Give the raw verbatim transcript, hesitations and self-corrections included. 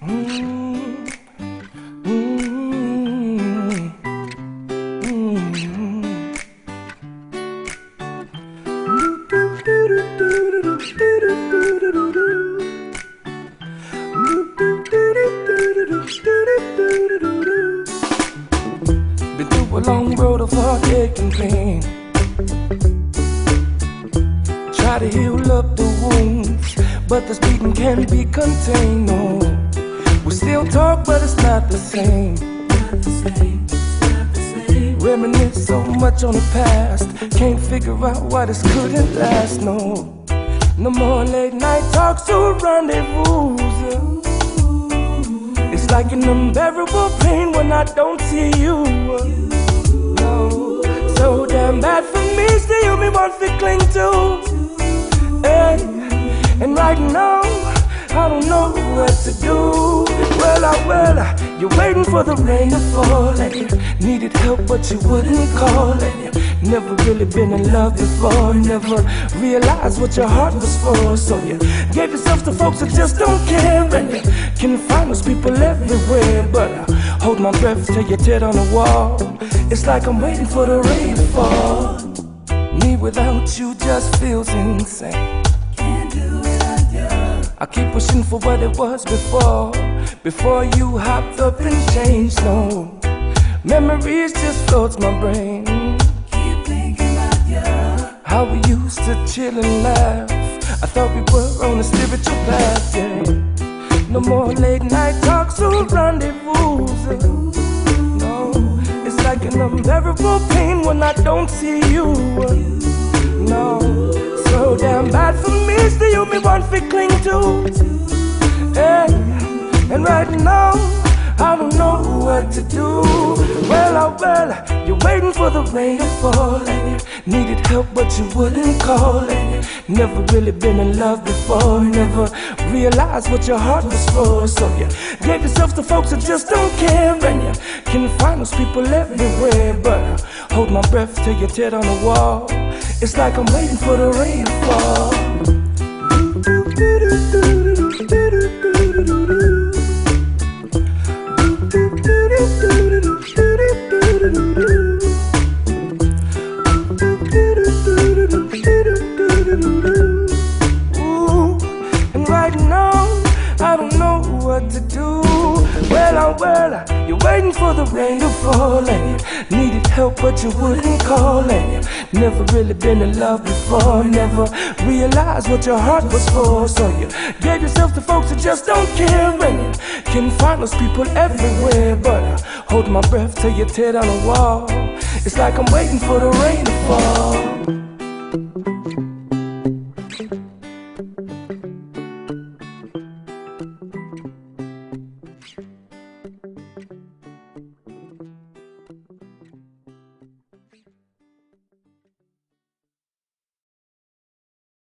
Been through a long road of heartache and pain. Try to heal up the wounds, but this beating can't be contained. No, we still talk, but it's not the same. Reminisce so much on the past, can't figure out why this couldn't last. No, no more late night talks or rendezvous. It's like an unbearable pain when I don't see you. No, so damn bad for me, still you me want to cling to. Hey, and right now I don't know what to do. Well, I, well, I, you're waiting for the rain to fall, and you needed help but you wouldn't call, and you never really been in love before, never realized what your heart was for. So you gave yourself to folks that just don't care, and you can find those people everywhere. But I hold my breath till you tear on the wall. It's like I'm waiting for the rain to fall. Me without you just feels insane. I keep pushing for what it was before, before you hopped up and changed. No, memories just floats my brain. Keep thinking about you, how we used to chill and laugh. I thought we were on a spiritual path, yeah. No more late night talks or rendezvous. No, it's like an unbearable pain when I don't see you. No, so damn bad for me, still you me want to cling to. Hey, and right now I don't know what to do. Well, oh well, you're waiting for the rain to fall, and you needed help but you wouldn't call, and you never really been in love before, never realized what your heart was for. So you gave yourself to folks that just don't care, and you can find those people everywhere. But I hold my breath till you tear on the wall. It's like I'm waiting for the rain to fall. Ooh, and right now I don't know what to do. Well, oh well, you're waiting for the rain to fall, and you needed help but you wouldn't call, and you never really been in love before, never realized what your heart was for. So you gave yourself to folks that just don't care, and you can find those people everywhere. But I hold my breath till you tear down the wall. It's like I'm waiting for the rain to fall.